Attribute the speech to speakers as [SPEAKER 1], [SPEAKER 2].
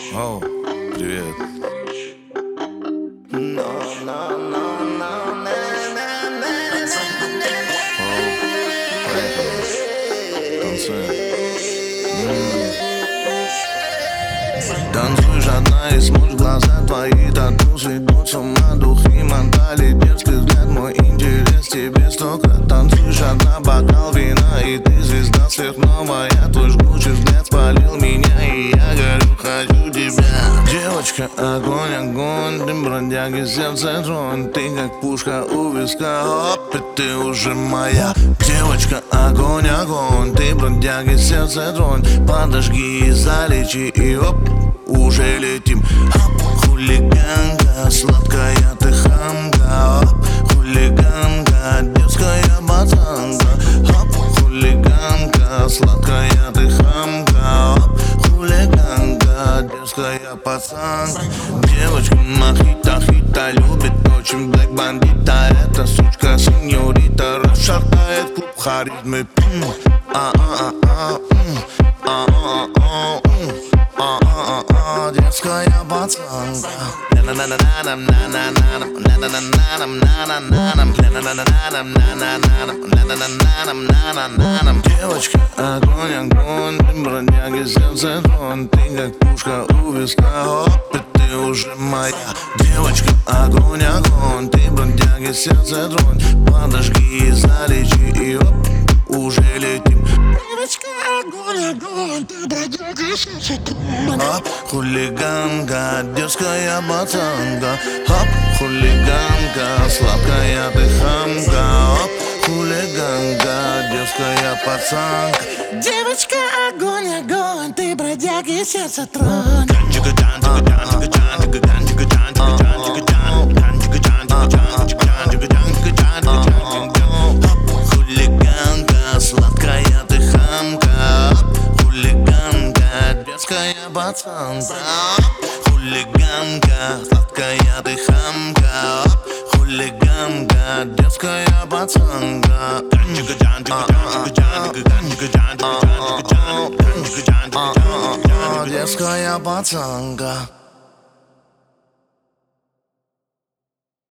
[SPEAKER 1] О, привет. Поехали. Танцуем. Танцуешь одна и смотришь в глаза твои, тату сведут с ума, дух и модали, дерзкий взгляд, мой интерес тебе столько. Танцуешь одна, бокал вина, и ты звезда сверхновая, твой жгучий взгляд спалил меня, и я горю, хочу тебя. Девочка, огонь, огонь, ты бродяги, сердце тронь, ты как пушка у виска, оп, и ты уже моя. Девочка, огонь, огонь, ты бродяги, сердце тронь, подожги и залечи, и оп, уже летим. Оп, хулиганка, сладкая ты хамка, оп, хулиганка, детская пацанка. Оп, хулиганка, сладкая ты хамка, оп, хулиганка, детская пацанка. Девочка мохито, хита, любит очень блэк бандита. Эта сучка сеньорита расшатает клуб харизмы. Детская пацанка. Девочка, огонь, огонь, ты бродяги, сердце тронь, ты как пушка у виска, оп, и ты уже моя. Девочка, огонь, огонь, ты бродяги, сердце тронь, подожги и залечи, и оп, уже летим.
[SPEAKER 2] Девочка, огонь, огонь, ты бродяга, сердце тронь.
[SPEAKER 1] Оп, хулиганка, детская пацанка. Оп, хулиганка, сладкая ты хамка. Оп, хулиганка, детская пацанка.
[SPEAKER 2] Девочка, огонь, огонь, ты бродяга, сердце тронь.
[SPEAKER 1] Хулиганка, сладкая ты хамка. Хулиганка, детская пацанка. Хулиганка, сладкая ты хамка. Хулиганка, детская пацанка. Детская пацанка.